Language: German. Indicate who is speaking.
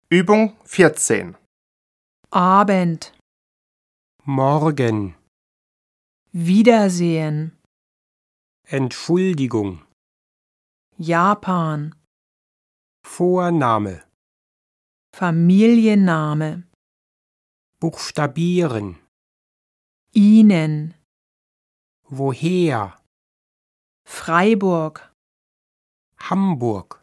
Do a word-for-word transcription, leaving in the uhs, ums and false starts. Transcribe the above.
Speaker 1: Übung vierzehn.
Speaker 2: Abend,
Speaker 3: Morgen,
Speaker 2: Wiedersehen,
Speaker 3: Entschuldigung,
Speaker 2: Japan,
Speaker 3: Vorname,
Speaker 2: Familienname,
Speaker 3: buchstabieren,
Speaker 2: Ihnen,
Speaker 3: woher,
Speaker 2: Freiburg,
Speaker 3: Hamburg.